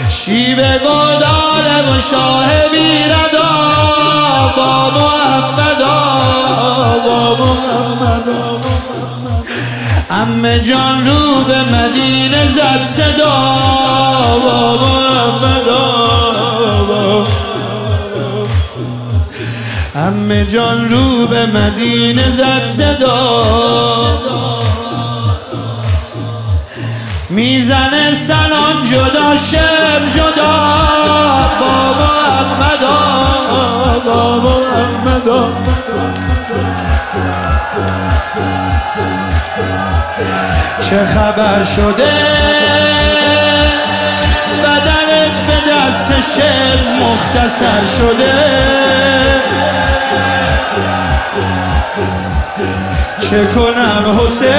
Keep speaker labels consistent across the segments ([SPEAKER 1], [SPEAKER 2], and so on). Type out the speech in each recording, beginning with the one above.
[SPEAKER 1] شیب گودال و شاه بیردا با محمدا با محمدا عمه جان رو به مدینه زد صدا با محمدا عمه جان رو به مدینه زد صدا میزنه سلام جدا شم جدا با محمدا با محمدا چه خبر شده بدنت به دست شعر مختصر شده چه کنم حسین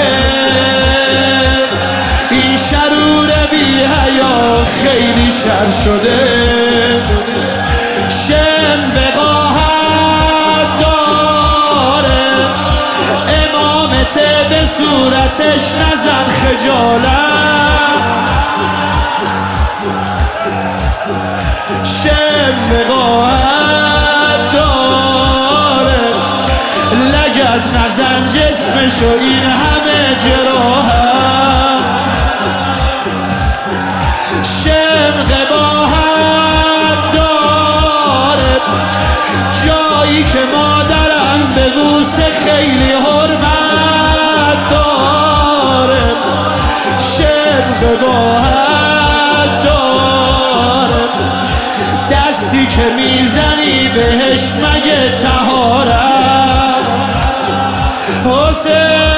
[SPEAKER 1] این شرور بی حیا خیلی شر شده شم وقاحت داره امامته به صورتش نزن خجالت شم وقاحت داره لگد نزن جسمشو این همه جراحت شم قباحت داره جایی که مادرم به بوسه خیلی حرمت داره شم قباحت داره دستی که میزنی بهش مگه طهارت حسین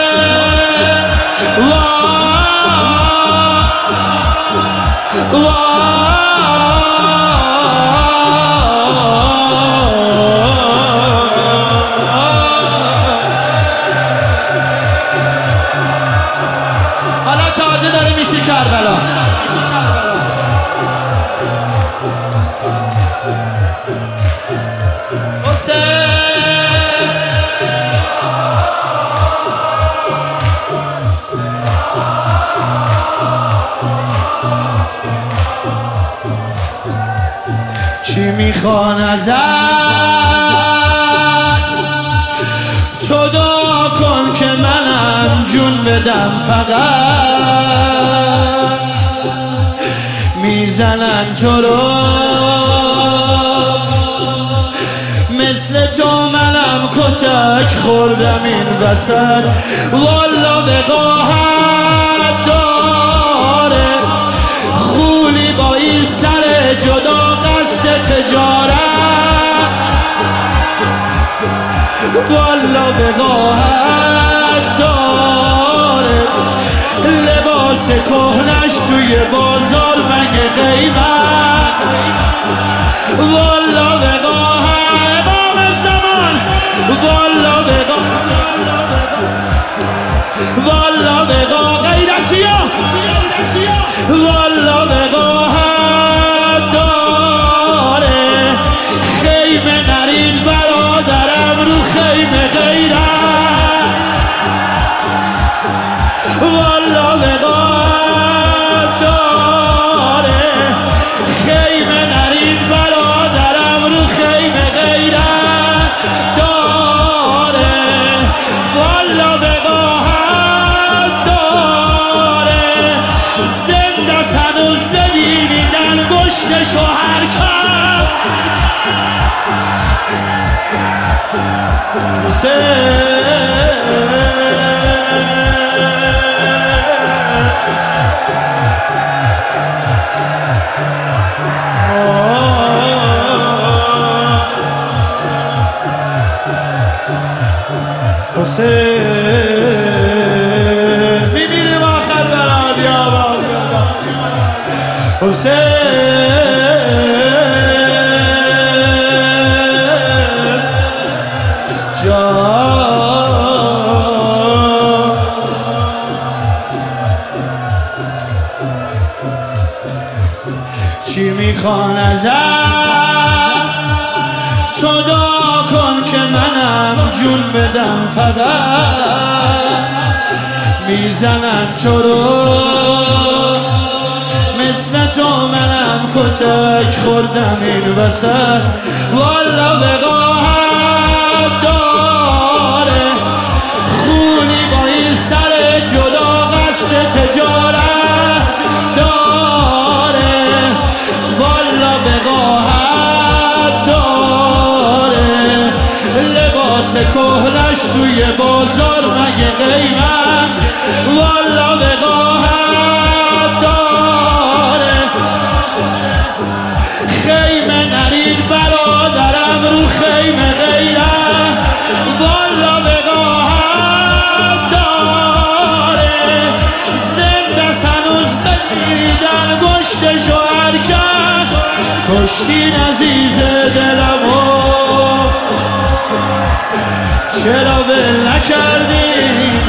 [SPEAKER 1] حالا تازه داره میشه کربلا چی میخوان ازت تو دعا کن که منم جون بدم فقط میزنن تو رو مثل تو منم کتک خوردم این وسط والا وقاحت داره خولی با این سر جدا قصد تجارت والا وقاحت داره لباس کهنش توی بازار مگه قیمت والا وقاحت امام زمان والا وقا غیرتیا والا وقاحت داره خیمه نرین برادرم رو خیمه غیرت والا وقاحت داره خیمه نرین برادرم رو خیمه غیرت داره والا وقاحت داره زنده هنوز نمیبینن گشتشو حرکت حسین میبینیم آخر برام بیا حسین جان چی میخوان ازت تو دعا کن که منم جون بدم فقط میزنن تو رو مثل تو منم کتک خوردم این وسط والا وقاحت داره خونی با این سر جدا قصد تجارت داره والا وقاحت داره لباس کهنش توی بازار مگه قیمت والا وقاحت داره خیمه نرید برادرم رو خیمه غیرم والا وقاحت داره زنده هنوز بگیریدن گشتشو حرکت کشتین عزیز دلمو چرا ول نکردین